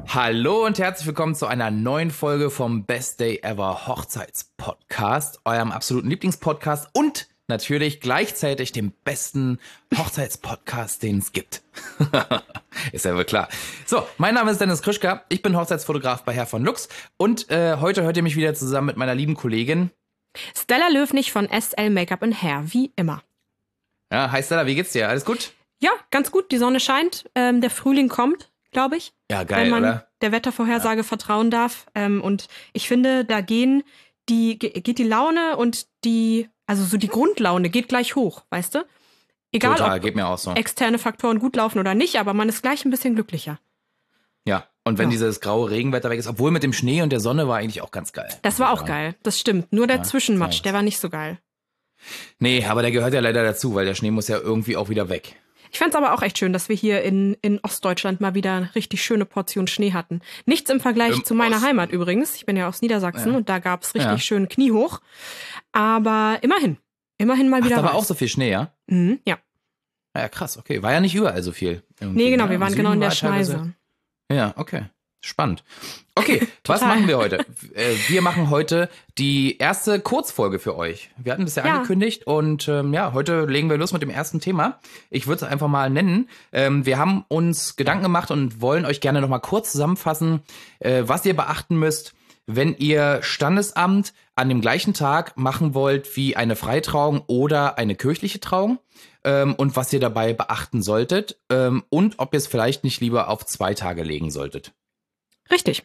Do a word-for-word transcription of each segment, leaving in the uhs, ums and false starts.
Hallo und herzlich willkommen zu einer neuen Folge vom Best Day Ever Hochzeitspodcast, eurem absoluten Lieblingspodcast und natürlich gleichzeitig dem besten Hochzeitspodcast, den es gibt. Ist ja wohl klar. So, mein Name ist Dennis Krischka, ich bin Hochzeitsfotograf bei Herr von Lux und äh, heute hört ihr mich wieder zusammen mit meiner lieben Kollegin Stella Löwnig von S L Make-up and Hair, wie immer. Ja, hi Stella, wie geht's dir? Alles gut? Ja, ganz gut, die Sonne scheint, ähm, der Frühling kommt, glaube ich. Ja, geil, wenn man oder? der Wettervorhersage ja. vertrauen darf. Ähm, und ich finde, da gehen die, geht die Laune und die, also so die Grundlaune geht gleich hoch, weißt du? Egal, Total, ob geht mir auch so. externe Faktoren gut laufen oder nicht, aber man ist gleich ein bisschen glücklicher. Ja, und wenn ja. dieses graue Regenwetter weg ist, obwohl mit dem Schnee und der Sonne war eigentlich auch ganz geil. Das war auch geil, das stimmt. Nur der ja, Zwischenmatsch, der war nicht so geil. Nee, aber der gehört ja leider dazu, weil der Schnee muss ja irgendwie auch wieder weg. Ich fand's aber auch echt schön, dass wir hier in, in Ostdeutschland mal wieder eine richtig schöne Portion Schnee hatten. Nichts im Vergleich Im zu meiner Osten. Heimat übrigens. Ich bin ja aus Niedersachsen Ja. und da gab's richtig Ja. schön kniehoch. Aber immerhin, immerhin mal Ach, wieder da war weiß. auch so viel Schnee, ja? Mhm, ja. Ja, krass, okay. War ja nicht überall so viel. irgendwie, Nee, genau, ne? wir Im waren Süden genau in der war teilweise- Schneise. Ja, okay. Spannend. Okay, was Total. machen wir heute? Äh, Wir machen heute die erste Kurzfolge für euch. Wir hatten das ja, Ja. angekündigt und ähm, ja, heute legen wir los mit dem ersten Thema. Ich würde es einfach mal nennen. Ähm, wir haben uns Gedanken gemacht und wollen euch gerne noch mal kurz zusammenfassen, äh, was ihr beachten müsst, wenn ihr Standesamt an dem gleichen Tag machen wollt wie eine Freitrauung oder eine kirchliche Trauung ähm, und was ihr dabei beachten solltet ähm, und ob ihr es vielleicht nicht lieber auf zwei Tage legen solltet. Richtig.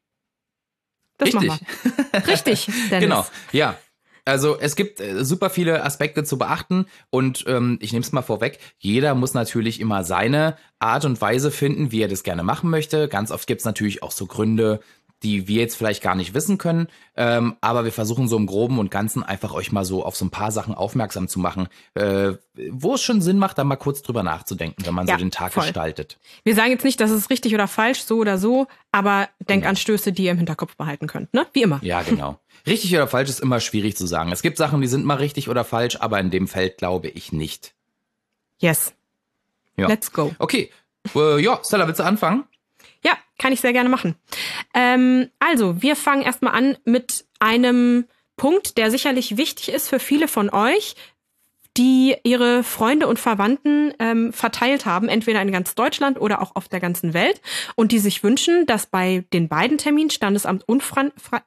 Das Richtig. machen wir. Richtig, Dennis. Genau, ja. Also es gibt äh, super viele Aspekte zu beachten und ähm, ich nehme es mal vorweg, jeder muss natürlich immer seine Art und Weise finden, wie er das gerne machen möchte. Ganz oft gibt es natürlich auch so Gründe, die wir jetzt vielleicht gar nicht wissen können, ähm, aber wir versuchen so im Groben und Ganzen einfach euch mal so auf so ein paar Sachen aufmerksam zu machen, äh, wo es schon Sinn macht, da mal kurz drüber nachzudenken, wenn man Ja, so den Tag voll. gestaltet. Wir sagen jetzt nicht, dass es richtig oder falsch, so oder so, aber Genau. Denkanstöße, die ihr im Hinterkopf behalten könnt, ne? Wie immer. Ja, genau. Richtig oder falsch ist immer schwierig zu sagen. Es gibt Sachen, die sind mal richtig oder falsch, aber in dem Feld glaube ich nicht. Yes. Ja. Let's go. Okay, äh, ja, Stella, willst du anfangen? Ja, kann ich sehr gerne machen. Ähm, also, wir fangen erstmal an mit einem Punkt, der sicherlich wichtig ist für viele von euch, die ihre Freunde und Verwandten ähm, verteilt haben, entweder in ganz Deutschland oder auch auf der ganzen Welt, und die sich wünschen, dass bei den beiden Terminen Standesamt und Fran- Fra-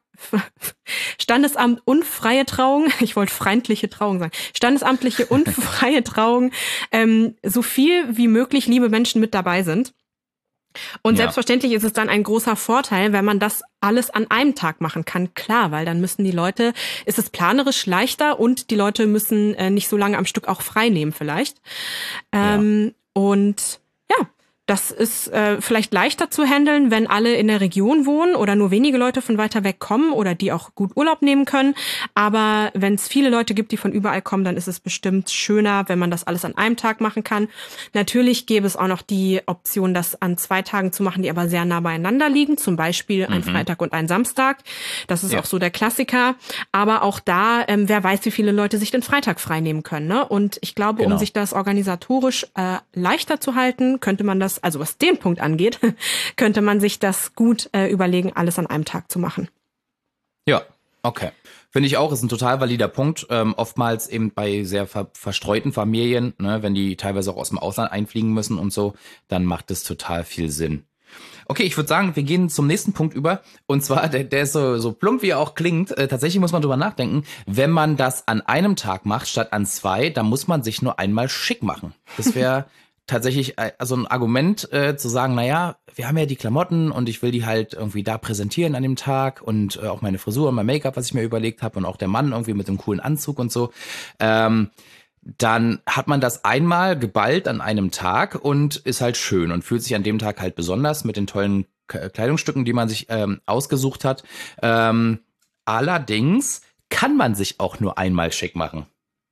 Standesamt und freie Trauung, ich wollte feindliche Trauung sagen, standesamtliche und freie Trauung, ähm, so viel wie möglich liebe Menschen mit dabei sind. Und Ja. selbstverständlich ist es dann ein großer Vorteil, wenn man das alles an einem Tag machen kann. Klar, weil dann müssen die Leute, ist es planerisch leichter und die Leute müssen äh, nicht so lange am Stück auch frei nehmen vielleicht. Ähm, und ja, das ist äh, vielleicht leichter zu handeln, wenn alle in der Region wohnen oder nur wenige Leute von weiter weg kommen oder die auch gut Urlaub nehmen können. Aber wenn es viele Leute gibt, die von überall kommen, dann ist es bestimmt schöner, wenn man das alles an einem Tag machen kann. Natürlich gäbe es auch noch die Option, das an zwei Tagen zu machen, die aber sehr nah beieinander liegen. Zum Beispiel ein Freitag und ein Samstag. Das ist Ja. auch so der Klassiker. Aber auch da, ähm, wer weiß, wie viele Leute sich den Freitag frei nehmen können. Ne? Und ich glaube, Genau. um sich das organisatorisch äh, leichter zu halten, könnte man das, also was den Punkt angeht, könnte man sich das gut äh, überlegen, alles an einem Tag zu machen. Ja, okay. Finde ich auch, ist ein total valider Punkt. Ähm, oftmals eben bei sehr ver verstreuten Familien, ne, wenn die teilweise auch aus dem Ausland einfliegen müssen und so, dann macht es total viel Sinn. Okay, ich würde sagen, wir gehen zum nächsten Punkt über. Und zwar, der, der ist so, so plump, wie er auch klingt. Äh, tatsächlich muss man drüber nachdenken. Wenn man das an einem Tag macht, statt an zwei, dann muss man sich nur einmal schick machen. Das wäre tatsächlich äh, also ein Argument äh, zu sagen, naja, wir haben ja die Klamotten und ich will die halt irgendwie da präsentieren an dem Tag und äh, auch meine Frisur und mein Make-up, was ich mir überlegt habe und auch der Mann irgendwie mit einem coolen Anzug und so. Ähm, dann hat man das einmal geballt an einem Tag und ist halt schön und fühlt sich an dem Tag halt besonders mit den tollen K- Kleidungsstücken, die man sich ähm, ausgesucht hat. Ähm, allerdings kann man sich auch nur einmal schick machen.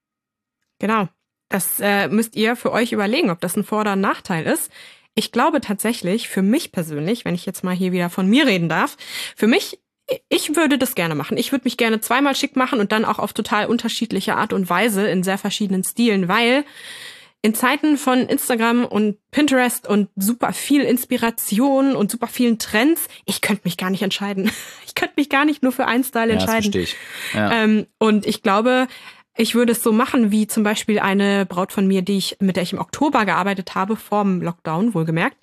Genau. Das äh, müsst ihr für euch überlegen, ob das ein Vor- oder ein Nachteil ist. Ich glaube tatsächlich, für mich persönlich, wenn ich jetzt mal hier wieder von mir reden darf, für mich, ich würde das gerne machen. Ich würde mich gerne zweimal schick machen und dann auch auf total unterschiedliche Art und Weise in sehr verschiedenen Stilen, weil in Zeiten von Instagram und Pinterest und super viel Inspiration und super vielen Trends, ich könnte mich gar nicht entscheiden. Ich könnte mich gar nicht nur für einen Style Ja, das entscheiden. verstehe ich. Ja. Ähm, und ich glaube, ich würde es so machen, wie zum Beispiel eine Braut von mir, die ich, mit der ich im Oktober gearbeitet habe, vorm Lockdown, wohlgemerkt.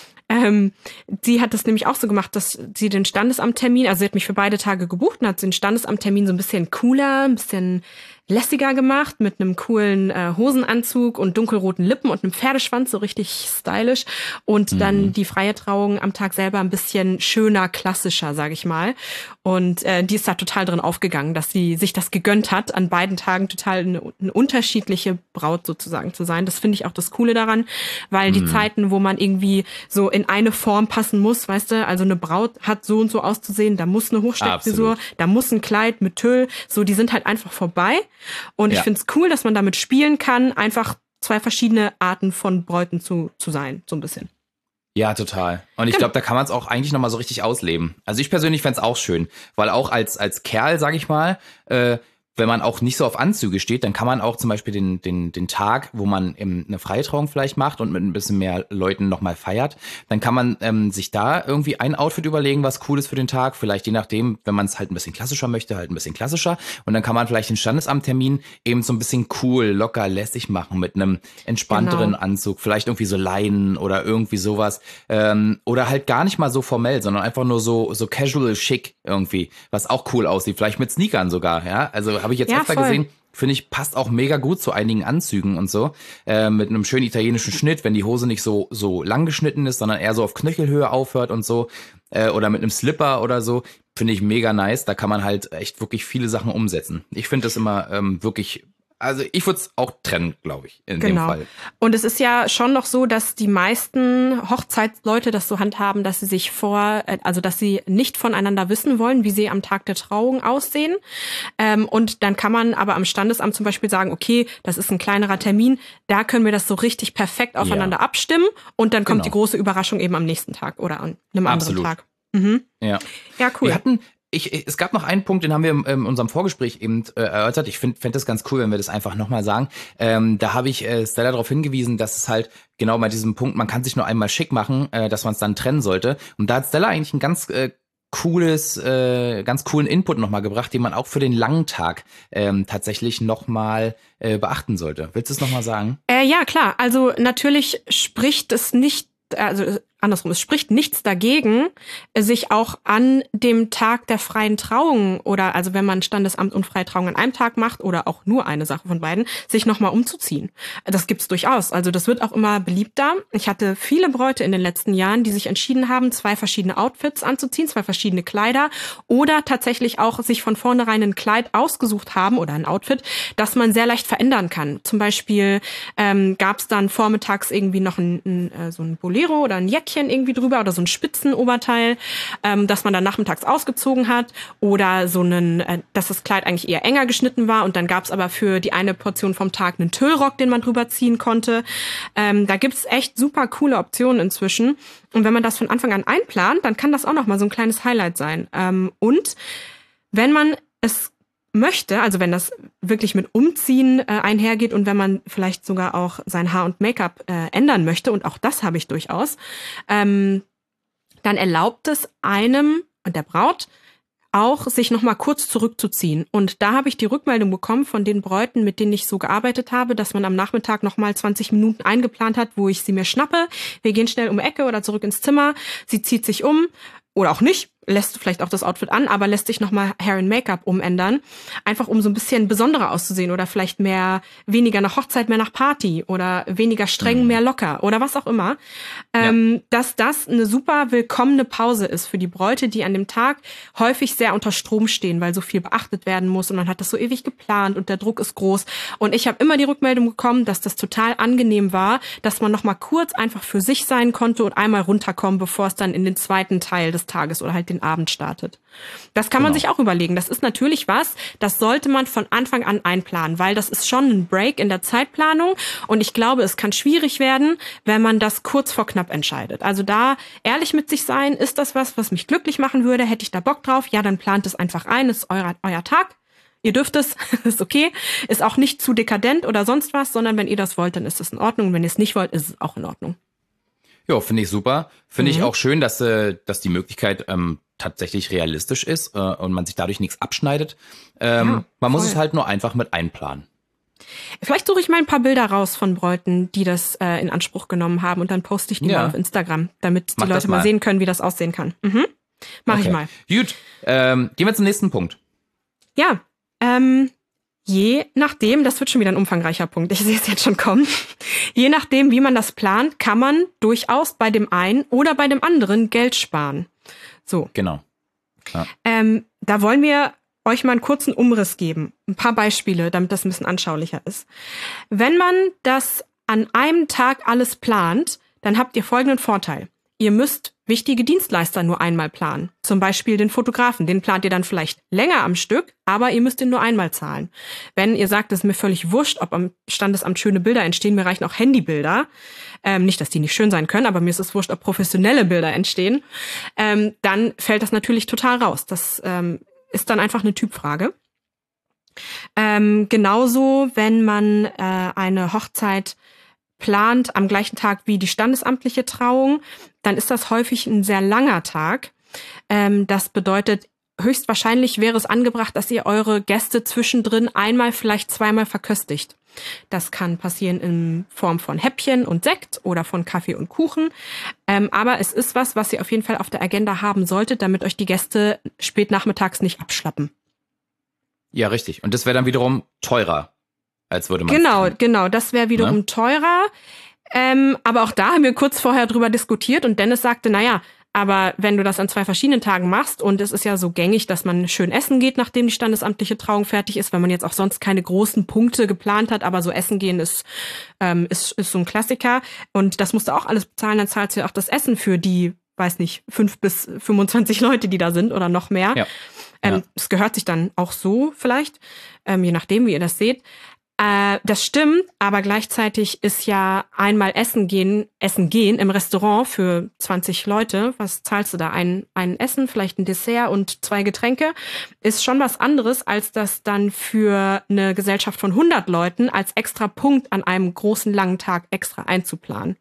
Ähm, sie hat das nämlich auch so gemacht, dass sie den Standesamttermin, also sie hat mich für beide Tage gebucht und hat den Standesamttermin so ein bisschen cooler, ein bisschen lässiger gemacht, mit einem coolen äh, Hosenanzug und dunkelroten Lippen und einem Pferdeschwanz, so richtig stylisch. Und mhm. dann die freie Trauung am Tag selber ein bisschen schöner, klassischer, sage ich mal. Und äh, die ist da total drin aufgegangen, dass sie sich das gegönnt hat, an beiden Tagen total eine, eine unterschiedliche Braut sozusagen zu sein. Das finde ich auch das Coole daran, weil mhm. die Zeiten, wo man irgendwie so in eine Form passen muss, weißt du, also eine Braut hat so und so auszusehen, da muss eine Hochsteckfrisur, da muss ein Kleid mit Tüll, so, die sind halt einfach vorbei. Und ja. ich finde es cool, dass man damit spielen kann, einfach zwei verschiedene Arten von Bräuten zu, zu sein, so ein bisschen. Ja, total. Und ich glaube, da kann man es auch eigentlich nochmal so richtig ausleben. Also ich persönlich fände es auch schön, weil auch als als Kerl, sag ich mal, äh, wenn man auch nicht so auf Anzüge steht, dann kann man auch zum Beispiel den den den Tag, wo man eben eine Freitrauung vielleicht macht und mit ein bisschen mehr Leuten nochmal feiert, dann kann man ähm, sich da irgendwie ein Outfit überlegen, was cool ist für den Tag. Vielleicht je nachdem, wenn man es halt ein bisschen klassischer möchte, halt ein bisschen klassischer. Und dann kann man vielleicht den Standesamttermin eben so ein bisschen cool, locker, lässig machen mit einem entspannteren genau. Anzug. Vielleicht irgendwie so Leinen oder irgendwie sowas. Ähm, oder halt gar nicht mal so formell, sondern einfach nur so so casual schick irgendwie, was auch cool aussieht. Vielleicht mit Sneakern sogar, ja. Also habe ich jetzt ja, öfter voll. gesehen, finde ich, passt auch mega gut zu einigen Anzügen und so, äh, mit einem schönen italienischen Schnitt, wenn die Hose nicht so so lang geschnitten ist, sondern eher so auf Knöchelhöhe aufhört und so, äh, oder mit einem Slipper oder so, finde ich mega nice, da kann man halt echt wirklich viele Sachen umsetzen. Ich finde das immer ähm, wirklich, also ich würde es auch trennen, glaube ich, in genau. dem Fall. Und es ist ja schon noch so, dass die meisten Hochzeitsleute das so handhaben, dass sie sich vor, also dass sie nicht voneinander wissen wollen, wie sie am Tag der Trauung aussehen. Ähm, und dann kann man aber am Standesamt zum Beispiel sagen, okay, das ist ein kleinerer Termin, da können wir das so richtig perfekt aufeinander ja. abstimmen und dann kommt genau. die große Überraschung eben am nächsten Tag oder an einem Absolut. anderen Tag. Mhm. Ja. Ja, cool. Wir hatten Ich, es gab noch einen Punkt, den haben wir in, in unserem Vorgespräch eben äh, erörtert. Ich finde fänd das ganz cool, wenn wir das einfach nochmal sagen. Ähm, da habe ich äh, Stella darauf hingewiesen, dass es halt genau bei diesem Punkt, man kann sich nur einmal schick machen, äh, dass man es dann trennen sollte. Und da hat Stella eigentlich ein ganz äh, cooles, äh, ganz coolen Input nochmal gebracht, den man auch für den langen Tag ähm, tatsächlich nochmal äh, beachten sollte. Willst du es nochmal sagen? Äh, ja, klar. Also natürlich spricht es nicht, also andersrum, es spricht nichts dagegen, sich auch an dem Tag der freien Trauung oder also wenn man Standesamt und freie Trauung an einem Tag macht oder auch nur eine Sache von beiden, sich nochmal umzuziehen. Das gibt's durchaus. Also das wird auch immer beliebter. Ich hatte viele Bräute in den letzten Jahren, die sich entschieden haben, zwei verschiedene Outfits anzuziehen, zwei verschiedene Kleider oder tatsächlich auch sich von vornherein ein Kleid ausgesucht haben oder ein Outfit, das man sehr leicht verändern kann. Zum Beispiel ähm, gab's dann vormittags irgendwie noch ein, ein, so ein Bolero oder ein Jäckchen irgendwie drüber oder so ein Spitzenoberteil, ähm, das man dann nachmittags ausgezogen hat oder so einen, äh, dass das Kleid eigentlich eher enger geschnitten war und dann gab's aber für die eine Portion vom Tag einen Tüllrock, den man drüber ziehen konnte. Ähm, da gibt's echt super coole Optionen inzwischen und wenn man das von Anfang an einplant, dann kann das auch noch mal so ein kleines Highlight sein. Ähm, und wenn man es möchte, also wenn das wirklich mit Umziehen äh, einhergeht und wenn man vielleicht sogar auch sein Haar und Make-up äh, ändern möchte, und auch das habe ich durchaus, ähm, dann erlaubt es einem und der Braut auch, sich nochmal kurz zurückzuziehen. Und da habe ich die Rückmeldung bekommen von den Bräuten, mit denen ich so gearbeitet habe, dass man am Nachmittag nochmal zwanzig Minuten eingeplant hat, wo ich sie mir schnappe. Wir gehen schnell um die Ecke oder zurück ins Zimmer. Sie zieht sich um oder auch nicht, lässt vielleicht auch das Outfit an, aber lässt sich nochmal Hair and Make-up umändern. Einfach um so ein bisschen besonderer auszusehen oder vielleicht mehr, weniger nach Hochzeit, mehr nach Party oder weniger streng, mhm. mehr locker oder was auch immer. Ähm, ja. Dass das eine super willkommene Pause ist für die Bräute, die an dem Tag häufig sehr unter Strom stehen, weil so viel beachtet werden muss und man hat das so ewig geplant und der Druck ist groß. Und ich habe immer die Rückmeldung bekommen, dass das total angenehm war, dass man nochmal kurz einfach für sich sein konnte und einmal runterkommen, bevor es dann in den zweiten Teil des Tages oder halt den Abend startet. Das kann man Genau. sich auch überlegen. Das ist natürlich was, das sollte man von Anfang an einplanen, weil das ist schon ein Break in der Zeitplanung und ich glaube, es kann schwierig werden, wenn man das kurz vor knapp entscheidet. Also da ehrlich mit sich sein, ist das was, was mich glücklich machen würde? Hätte ich da Bock drauf? Ja, dann plant es einfach ein, ist euer, euer Tag. Ihr dürft es, ist okay, ist auch nicht zu dekadent oder sonst was, sondern wenn ihr das wollt, dann ist es in Ordnung. Und wenn ihr es nicht wollt, ist es auch in Ordnung. Ja, finde ich super. Finde Mhm. ich auch schön, dass, äh, dass die Möglichkeit ähm, tatsächlich realistisch ist äh, und man sich dadurch nichts abschneidet. Ähm, Ja, man muss voll. es halt nur einfach mit einplanen. Vielleicht suche ich mal ein paar Bilder raus von Bräuten, die das äh, in Anspruch genommen haben und dann poste ich die Ja. mal auf Instagram, damit die Mach das Leute mal mal. sehen können, wie das aussehen kann. Mhm. Mach ich Okay. mal. Gut, ähm, gehen wir zum nächsten Punkt. Ja, ähm, je nachdem, das wird schon wieder ein umfangreicher Punkt, ich sehe es jetzt schon kommen, je nachdem, wie man das plant, kann man durchaus bei dem einen oder bei dem anderen Geld sparen. So, Genau. ähm, da wollen wir euch mal einen kurzen Umriss geben, ein paar Beispiele, damit das ein bisschen anschaulicher ist. Wenn man das an einem Tag alles plant, dann habt ihr folgenden Vorteil. Ihr müsst wichtige Dienstleister nur einmal planen. Zum Beispiel den Fotografen. Den plant ihr dann vielleicht länger am Stück, aber ihr müsst ihn nur einmal zahlen. Wenn ihr sagt, es ist mir völlig wurscht, ob am Standesamt schöne Bilder entstehen, mir reichen auch Handybilder. Ähm, nicht, dass die nicht schön sein können, aber mir ist es wurscht, ob professionelle Bilder entstehen. Ähm, dann fällt das natürlich total raus. Das ähm, ist dann einfach eine Typfrage. Ähm, genauso, wenn man äh, eine Hochzeit plant am gleichen Tag wie die standesamtliche Trauung, dann ist das häufig ein sehr langer Tag. Ähm, das bedeutet, höchstwahrscheinlich wäre es angebracht, dass ihr eure Gäste zwischendrin einmal, vielleicht zweimal verköstigt. Das kann passieren in Form von Häppchen und Sekt oder von Kaffee und Kuchen. Ähm, aber es ist was, was ihr auf jeden Fall auf der Agenda haben solltet, damit euch die Gäste spät nachmittags nicht abschlappen. Ja, richtig. Und das wäre dann wiederum teurer, als würde man. Genau, genau. Das wäre wiederum Ne? teurer. Ähm, aber auch da haben wir kurz vorher drüber diskutiert und Dennis sagte, naja, aber wenn du das an zwei verschiedenen Tagen machst und es ist ja so gängig, dass man schön essen geht, nachdem die standesamtliche Trauung fertig ist, wenn man jetzt auch sonst keine großen Punkte geplant hat, aber so essen gehen ist, ähm, ist, ist so ein Klassiker und das musst du auch alles bezahlen, dann zahlst du ja auch das Essen für die, weiß nicht, fünf bis fünfundzwanzig Leute, die da sind oder noch mehr. Ja. Ähm, Ja. Es gehört sich dann auch so vielleicht, ähm, je nachdem, wie ihr das seht. Äh, das stimmt, aber gleichzeitig ist ja einmal essen gehen, essen gehen im Restaurant für zwanzig Leute. Was zahlst du da? Ein, ein Essen, vielleicht ein Dessert und zwei Getränke. Ist schon was anderes, als das dann für eine Gesellschaft von hundert Leuten als extra Punkt an einem großen, langen Tag extra einzuplanen.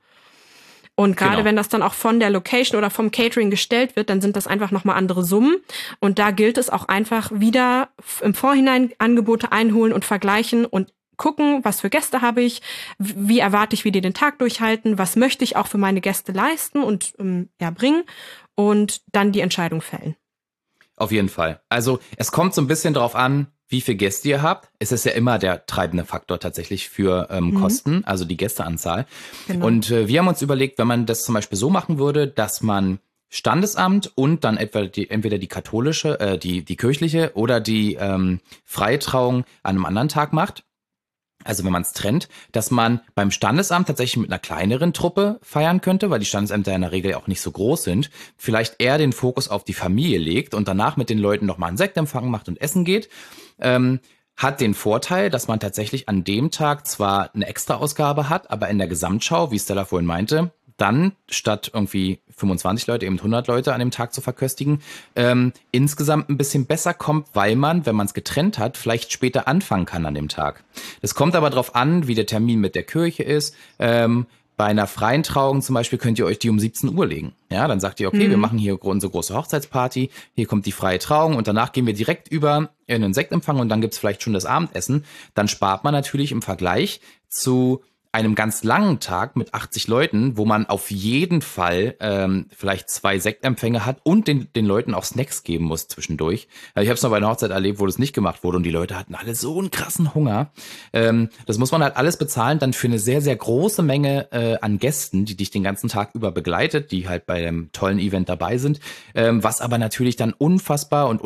Und gerade Genau. wenn das dann auch von der Location oder vom Catering gestellt wird, dann sind das einfach nochmal andere Summen. Und da gilt es auch einfach wieder im Vorhinein Angebote einholen und vergleichen und gucken, was für Gäste habe ich, wie erwarte ich, wie die den Tag durchhalten, was möchte ich auch für meine Gäste leisten und ähm, ja, bringen und dann die Entscheidung fällen. Auf jeden Fall. Also es kommt so ein bisschen drauf an, wie viele Gäste ihr habt. Es ist ja immer der treibende Faktor tatsächlich für ähm, Mhm. Kosten, also die Gästeanzahl. Genau. Und äh, wir haben uns überlegt, wenn man das zum Beispiel so machen würde, dass man Standesamt und dann etwa die, entweder die katholische, äh, die, die kirchliche oder die ähm, freie Trauung an einem anderen Tag macht. Also wenn man es trennt, dass man beim Standesamt tatsächlich mit einer kleineren Truppe feiern könnte, weil die Standesämter in der Regel ja auch nicht so groß sind, vielleicht eher den Fokus auf die Familie legt und danach mit den Leuten nochmal einen Sektempfang macht und essen geht, ähm, hat den Vorteil, dass man tatsächlich an dem Tag zwar eine Extra-Ausgabe hat, aber in der Gesamtschau, wie Stella vorhin meinte, dann statt irgendwie fünfundzwanzig Leute eben hundert Leute an dem Tag zu verköstigen, ähm, insgesamt ein bisschen besser kommt, weil man, wenn man es getrennt hat, vielleicht später anfangen kann an dem Tag. Es kommt aber darauf an, wie der Termin mit der Kirche ist. Ähm, bei einer freien Trauung zum Beispiel könnt ihr euch die um siebzehn Uhr legen. Ja, dann sagt ihr, okay, Mhm. wir machen hier unsere große Hochzeitsparty, hier kommt die freie Trauung und danach gehen wir direkt über in einen Sektempfang und dann gibt's vielleicht schon das Abendessen. Dann spart man natürlich im Vergleich zu einem ganz langen Tag mit achtzig Leuten, wo man auf jeden Fall ähm, vielleicht zwei Sektempfänge hat und den, den Leuten auch Snacks geben muss zwischendurch. Also ich habe es noch bei einer Hochzeit erlebt, wo das nicht gemacht wurde und die Leute hatten alle so einen krassen Hunger. Ähm, das muss man halt alles bezahlen, dann für eine sehr, sehr große Menge äh, an Gästen, die dich den ganzen Tag über begleitet, die halt bei dem tollen Event dabei sind, ähm, was aber natürlich dann unfassbar und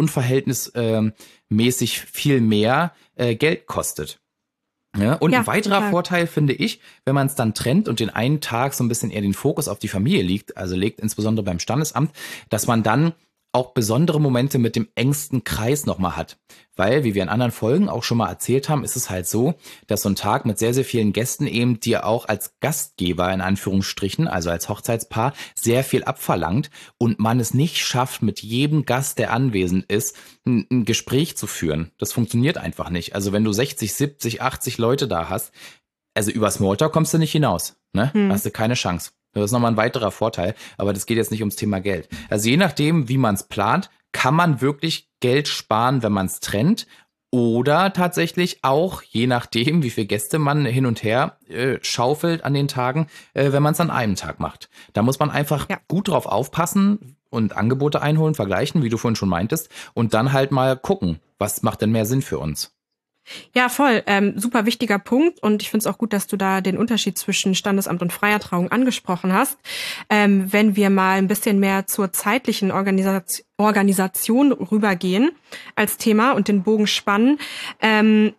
unverhältnismäßig viel mehr äh, Geld kostet. Ja, und Ja, ein weiterer total. Vorteil finde ich, wenn man es dann trennt und den einen Tag so ein bisschen eher den Fokus auf die Familie liegt, also legt insbesondere beim Standesamt, dass man dann auch besondere Momente mit dem engsten Kreis nochmal hat. Weil, wie wir in anderen Folgen auch schon mal erzählt haben, ist es halt so, dass so ein Tag mit sehr, sehr vielen Gästen eben dir auch als Gastgeber in Anführungsstrichen, also als Hochzeitspaar, sehr viel abverlangt und man es nicht schafft, mit jedem Gast, der anwesend ist, ein, ein Gespräch zu führen. Das funktioniert einfach nicht. Also wenn du sechzig, siebzig, achtzig Leute da hast, also über Smalltalk kommst du nicht hinaus, ne? Hm. Hast du keine Chance. Das ist nochmal ein weiterer Vorteil, aber das geht jetzt nicht ums Thema Geld. Also je nachdem, wie man es plant, kann man wirklich Geld sparen, wenn man es trennt, oder tatsächlich auch, je nachdem, wie viele Gäste man hin und her äh, schaufelt an den Tagen, äh, wenn man es an einem Tag macht. Da muss man einfach ja. gut drauf aufpassen und Angebote einholen, vergleichen, wie du vorhin schon meintest, und dann halt mal gucken, was macht denn mehr Sinn für uns. Ja, voll. Ähm, super wichtiger Punkt. Und ich finde es auch gut, dass du da den Unterschied zwischen Standesamt und freier Trauung angesprochen hast. Ähm, wenn wir mal ein bisschen mehr zur zeitlichen Organisation, Organisation rübergehen als Thema und den Bogen spannen. Ähm,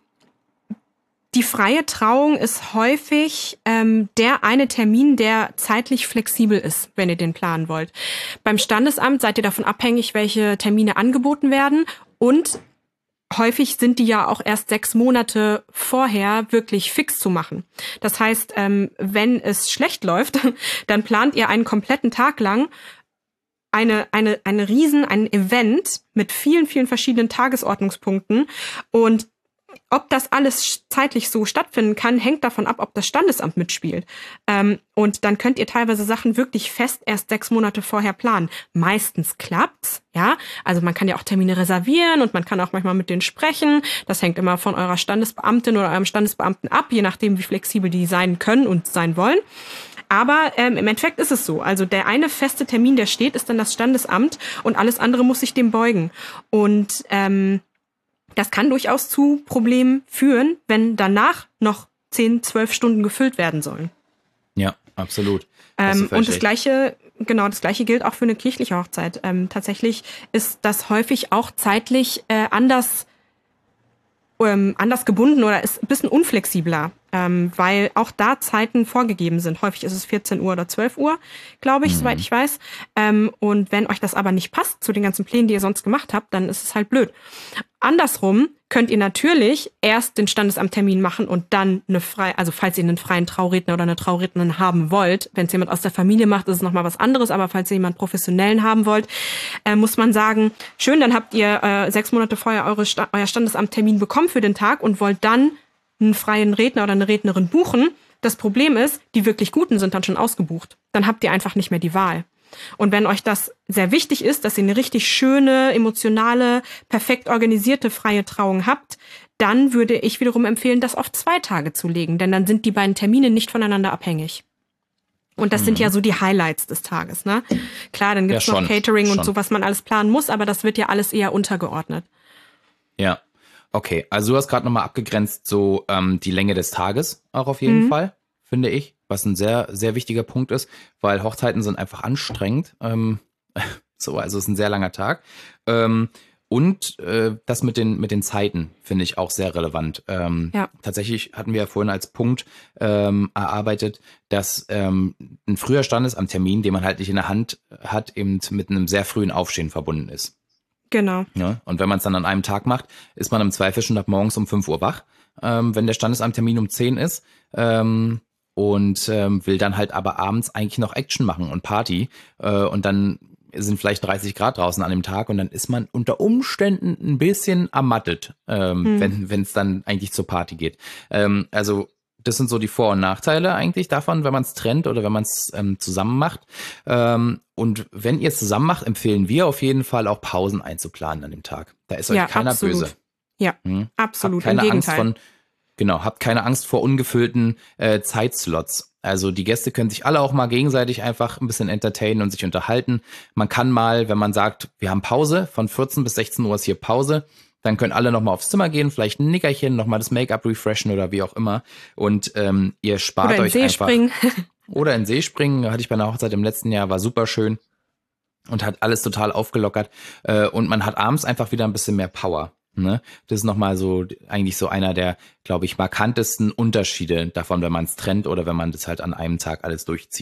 die freie Trauung ist häufig ähm, der eine Termin, der zeitlich flexibel ist, wenn ihr den planen wollt. Beim Standesamt seid ihr davon abhängig, welche Termine angeboten werden, und häufig sind die ja auch erst sechs Monate vorher wirklich fix zu machen. Das heißt, ähm, wenn es schlecht läuft, dann plant ihr einen kompletten Tag lang eine, eine, eine Riesen, ein Event mit vielen, vielen verschiedenen Tagesordnungspunkten, und ob das alles zeitlich so stattfinden kann, hängt davon ab, ob das Standesamt mitspielt. Ähm, und dann könnt ihr teilweise Sachen wirklich fest erst sechs Monate vorher planen. Meistens klappt's, ja. Also man kann ja auch Termine reservieren und man kann auch manchmal mit denen sprechen. Das hängt immer von eurer Standesbeamtin oder eurem Standesbeamten ab, je nachdem, wie flexibel die sein können und sein wollen. Aber ähm, im Endeffekt ist es so. Also der eine feste Termin, der steht, ist dann das Standesamt, und alles andere muss sich dem beugen. Und ähm, das kann durchaus zu Problemen führen, wenn danach noch zehn, zwölf Stunden gefüllt werden sollen. Ja, absolut. Ähm, und das Gleiche, genau, das Gleiche gilt auch für eine kirchliche Hochzeit. Ähm, tatsächlich ist das häufig auch zeitlich äh, anders, ähm, anders gebunden oder ist ein bisschen unflexibler, ähm, weil auch da Zeiten vorgegeben sind. Häufig ist es vierzehn Uhr oder zwölf Uhr, glaube ich, mhm. soweit ich weiß. Ähm, und wenn euch das aber nicht passt zu den ganzen Plänen, die ihr sonst gemacht habt, dann ist es halt blöd. Andersrum könnt ihr natürlich erst den Standesamttermin machen und dann eine freie, also falls ihr einen freien Trauredner oder eine Traurednerin haben wollt, wenn es jemand aus der Familie macht, ist es nochmal was anderes, aber falls ihr jemanden professionellen haben wollt, äh, muss man sagen, schön, dann habt ihr äh, sechs Monate vorher eure Sta- euer Standesamttermin bekommen für den Tag und wollt dann einen freien Redner oder eine Rednerin buchen. Das Problem ist, die wirklich Guten sind dann schon ausgebucht. Dann habt ihr einfach nicht mehr die Wahl. Und wenn euch das sehr wichtig ist, dass ihr eine richtig schöne, emotionale, perfekt organisierte freie Trauung habt, dann würde ich wiederum empfehlen, das auf zwei Tage zu legen, denn dann sind die beiden Termine nicht voneinander abhängig. Und das mhm. sind ja so die Highlights des Tages, ne? Klar, dann gibt's ja, noch Catering schon. Und so, was man alles planen muss, aber das wird ja alles eher untergeordnet. Ja, okay. Also du hast gerade nochmal abgegrenzt, so ähm, die Länge des Tages auch auf jeden mhm. Fall, finde ich. Was ein sehr, sehr wichtiger Punkt ist, weil Hochzeiten sind einfach anstrengend. Ähm, so, also es ist ein sehr langer Tag. Ähm, und äh, das mit den, mit den Zeiten finde ich auch sehr relevant. Ähm, ja. Tatsächlich hatten wir ja vorhin als Punkt ähm, erarbeitet, dass ähm, ein früher Standesamttermin, den man halt nicht in der Hand hat, eben mit einem sehr frühen Aufstehen verbunden ist. Genau. Ja, und wenn man es dann an einem Tag macht, ist man im Zweifel schon ab morgens um fünf Uhr wach, ähm, wenn der Standesamttermin um zehn ist. Ähm, und ähm, will dann halt aber abends eigentlich noch Action machen und Party äh, und dann sind vielleicht dreißig Grad draußen an dem Tag und dann ist man unter Umständen ein bisschen ermattet, ähm, hm. wenn wenn es dann eigentlich zur Party geht. Ähm, also das sind so die Vor- und Nachteile eigentlich davon, wenn man es trennt oder wenn man es ähm, zusammen macht. Ähm, und wenn ihr es zusammen macht, empfehlen wir auf jeden Fall auch Pausen einzuplanen an dem Tag. Da ist euch ja, keiner absolut. böse. Ja, hm? absolut. Habt keine Im Angst Gegenteil. von Genau, habt keine Angst vor ungefüllten äh, Zeitslots. Also die Gäste können sich alle auch mal gegenseitig einfach ein bisschen entertainen und sich unterhalten. Man kann mal, wenn man sagt, wir haben Pause, von vierzehn bis sechzehn Uhr ist hier Pause, dann können alle nochmal aufs Zimmer gehen, vielleicht ein Nickerchen, nochmal das Make-up refreshen oder wie auch immer. Und ähm, ihr spart oder euch in See einfach. Springen. Oder in See springen, hatte ich bei einer Hochzeit im letzten Jahr, war super schön und hat alles total aufgelockert. Äh, und man hat abends einfach wieder ein bisschen mehr Power. Ne? Das ist nochmal so eigentlich so einer der, glaube ich, markantesten Unterschiede davon, wenn man es trennt oder wenn man das halt an einem Tag alles durchzieht.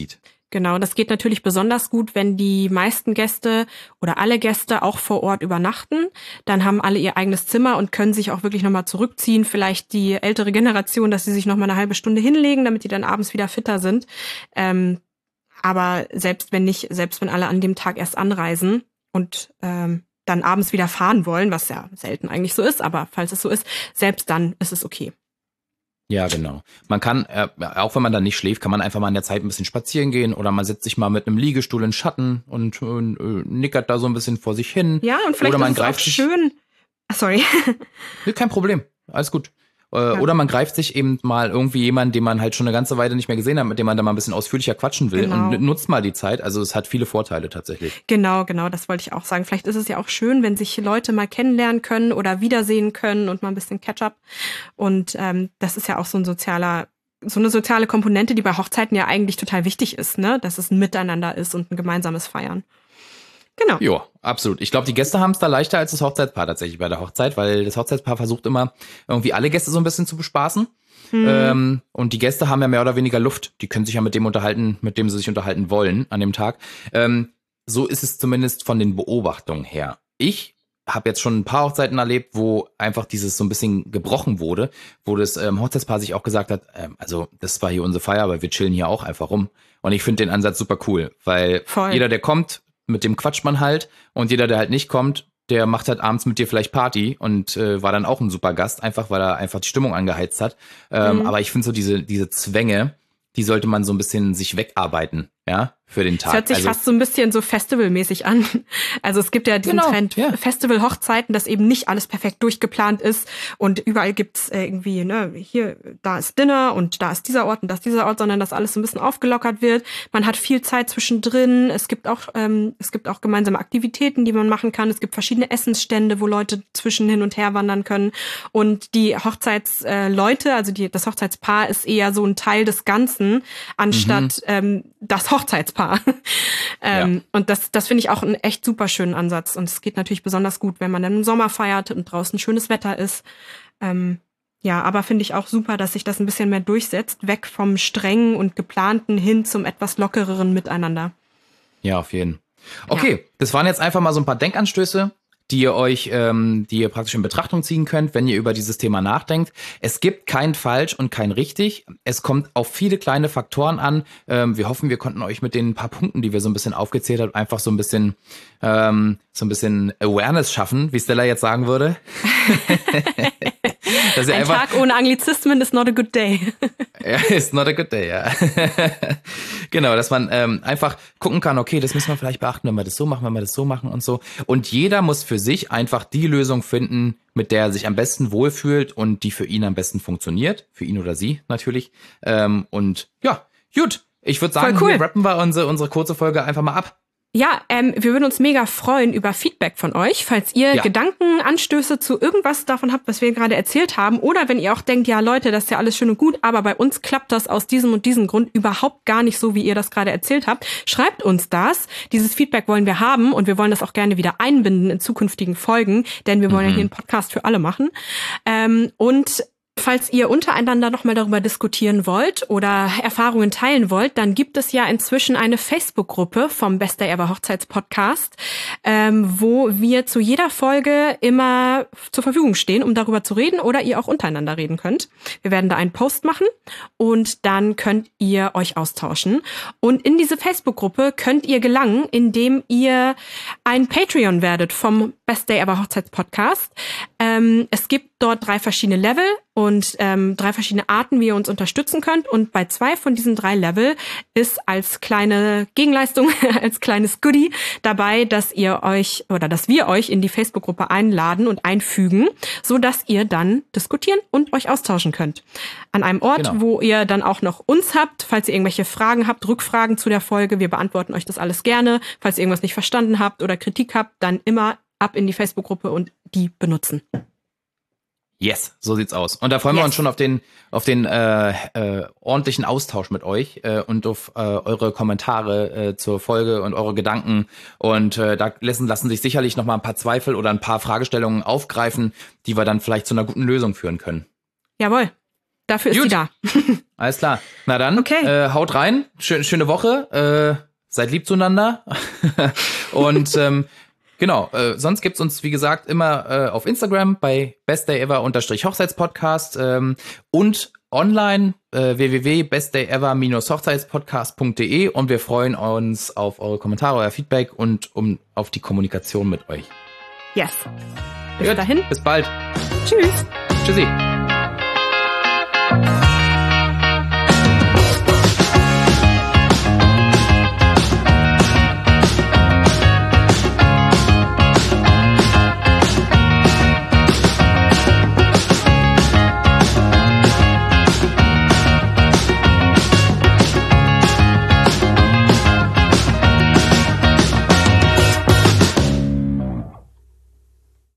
Genau, das geht natürlich besonders gut, wenn die meisten Gäste oder alle Gäste auch vor Ort übernachten. Dann haben alle ihr eigenes Zimmer und können sich auch wirklich nochmal zurückziehen. Vielleicht die ältere Generation, dass sie sich nochmal eine halbe Stunde hinlegen, damit die dann abends wieder fitter sind. Ähm, aber selbst wenn nicht, selbst wenn alle an dem Tag erst anreisen und ähm, dann abends wieder fahren wollen, was ja selten eigentlich so ist, aber falls es so ist, selbst dann ist es okay. Ja, genau. Man kann, äh, auch wenn man dann nicht schläft, kann man einfach mal in der Zeit ein bisschen spazieren gehen oder man setzt sich mal mit einem Liegestuhl in Schatten und äh, nickert da so ein bisschen vor sich hin. Ja, und vielleicht oder man ist es greift auch sich, schön. Ach, sorry. Nee, kein Problem, alles gut. Äh, Ja. Oder man greift sich eben mal irgendwie jemanden, den man halt schon eine ganze Weile nicht mehr gesehen hat, mit dem man da mal ein bisschen ausführlicher quatschen will Genau. und nutzt mal die Zeit. Also es hat viele Vorteile tatsächlich. Genau, genau, das wollte ich auch sagen. Vielleicht ist es ja auch schön, wenn sich Leute mal kennenlernen können oder wiedersehen können und mal ein bisschen Catch-up. Und ähm, das ist ja auch so ein sozialer, so eine soziale Komponente, die bei Hochzeiten ja eigentlich total wichtig ist, ne? Dass es ein Miteinander ist und ein gemeinsames Feiern. Genau. Jo, absolut. Ich glaube, die Gäste haben es da leichter als das Hochzeitspaar tatsächlich bei der Hochzeit, weil das Hochzeitspaar versucht immer irgendwie alle Gäste so ein bisschen zu bespaßen. Hm. Ähm, und die Gäste haben ja mehr oder weniger Luft. Die können sich ja mit dem unterhalten, mit dem sie sich unterhalten wollen an dem Tag. Ähm, so ist es zumindest von den Beobachtungen her. Ich habe jetzt schon ein paar Hochzeiten erlebt, wo einfach dieses so ein bisschen gebrochen wurde, wo das ähm, Hochzeitspaar sich auch gesagt hat, ähm, also das war hier unsere Feier, aber wir chillen hier auch einfach rum. Und ich finde den Ansatz super cool, weil Voll. jeder, der kommt, mit dem quatscht man halt und jeder, der halt nicht kommt, der macht halt abends mit dir vielleicht Party und äh, war dann auch ein super Gast, einfach weil er einfach die Stimmung angeheizt hat. Ähm, Mhm. Aber ich finde so diese diese Zwänge, die sollte man so ein bisschen sich wegarbeiten, ja, für den Tag. Es hört sich also, fast so ein bisschen so festivalmäßig an. Also es gibt ja diesen Genau, Trend ja. Festival-Hochzeiten, dass eben nicht alles perfekt durchgeplant ist und überall gibt's äh, irgendwie, ne, hier, da ist Dinner und da ist dieser Ort und da ist dieser Ort, sondern dass alles so ein bisschen aufgelockert wird. Man hat viel Zeit zwischendrin. Es gibt auch, ähm, es gibt auch gemeinsame Aktivitäten, die man machen kann. Es gibt verschiedene Essensstände, wo Leute zwischen hin und her wandern können. Und die Hochzeitsleute, also die, das Hochzeitspaar ist eher so ein Teil des Ganzen, anstatt ähm, das Hochzeitspaar. ähm, Ja. Und das, das finde ich auch einen echt super schönen Ansatz. Und es geht natürlich besonders gut, wenn man dann im Sommer feiert und draußen schönes Wetter ist. Ähm, ja, aber finde ich auch super, dass sich das ein bisschen mehr durchsetzt, weg vom strengen und geplanten hin zum etwas lockereren Miteinander. Ja, auf jeden. Okay, das waren jetzt einfach mal so ein paar Denkanstöße, die ihr euch, ähm, die ihr praktisch in Betrachtung ziehen könnt, wenn ihr über dieses Thema nachdenkt. Es gibt kein falsch und kein richtig. Es kommt auf viele kleine Faktoren an. Ähm, wir hoffen, wir konnten euch mit den paar Punkten, die wir so ein bisschen aufgezählt haben, einfach so ein bisschen, ähm, so ein bisschen Awareness schaffen, wie Stella jetzt sagen würde. Dass ihr Ein einfach, Tag ohne Anglizismen is not a good day. ja, it's not a good day, ja. Genau, dass man ähm, einfach gucken kann, okay, das müssen wir vielleicht beachten, wenn wir das so machen, wenn wir das so machen und so. Und jeder muss für sich einfach die Lösung finden, mit der er sich am besten wohlfühlt und die für ihn am besten funktioniert. Für ihn oder sie natürlich. Ähm, und ja, gut. Ich würde sagen, Voll cool. hier rappen wir unsere, unsere kurze Folge einfach mal ab. Ja, ähm, wir würden uns mega freuen über Feedback von euch, falls ihr Ja. Gedanken, Anstöße zu irgendwas davon habt, was wir gerade erzählt haben. Oder wenn ihr auch denkt, ja Leute, das ist ja alles schön und gut, aber bei uns klappt das aus diesem und diesem Grund überhaupt gar nicht so, wie ihr das gerade erzählt habt. Schreibt uns das. Dieses Feedback wollen wir haben und wir wollen das auch gerne wieder einbinden in zukünftigen Folgen, denn wir wollen Mhm. ja hier einen Podcast für alle machen. Ähm, und falls ihr untereinander nochmal darüber diskutieren wollt oder Erfahrungen teilen wollt, dann gibt es ja inzwischen eine Facebook-Gruppe vom Best Day Ever Hochzeitspodcast, ähm, wo wir zu jeder Folge immer zur Verfügung stehen, um darüber zu reden oder ihr auch untereinander reden könnt. Wir werden da einen Post machen und dann könnt ihr euch austauschen. Und in diese Facebook-Gruppe könnt ihr gelangen, indem ihr ein Patreon werdet vom Best Day Ever Hochzeitspodcast. Ähm, es gibt dort drei verschiedene Level und ähm, drei verschiedene Arten, wie ihr uns unterstützen könnt. Und bei zwei von diesen drei Level ist als kleine Gegenleistung, als kleines Goodie dabei, dass ihr euch oder dass wir euch in die Facebook-Gruppe einladen und einfügen, so dass ihr dann diskutieren und euch austauschen könnt. An einem Ort, Genau. wo ihr dann auch noch uns habt, falls ihr irgendwelche Fragen habt, Rückfragen zu der Folge. Wir beantworten euch das alles gerne. Falls ihr irgendwas nicht verstanden habt oder Kritik habt, dann immer ab in die Facebook-Gruppe und die benutzen. Yes, so sieht's aus. Und da freuen wir Yes. uns schon auf den auf den äh, äh, ordentlichen Austausch mit euch äh, und auf äh, eure Kommentare äh, zur Folge und eure Gedanken. Und äh, da lassen, lassen sich sicherlich noch mal ein paar Zweifel oder ein paar Fragestellungen aufgreifen, die wir dann vielleicht zu einer guten Lösung führen können. Jawohl. Dafür ist Gut. sie da. Alles klar. Na dann, Okay. äh, haut rein. Schön, schöne Woche. Äh, seid lieb zueinander. Und ähm, genau, äh, sonst gibt's uns, wie gesagt, immer äh, auf Instagram bei bestdayever-hochzeitspodcast ähm, und online äh, w w w punkt bestdayever dash hochzeitspodcast punkt d e und wir freuen uns auf eure Kommentare, euer Feedback und um auf die Kommunikation mit euch. Yes. Bis Gut, dahin. Bis bald. Tschüss. Tschüssi.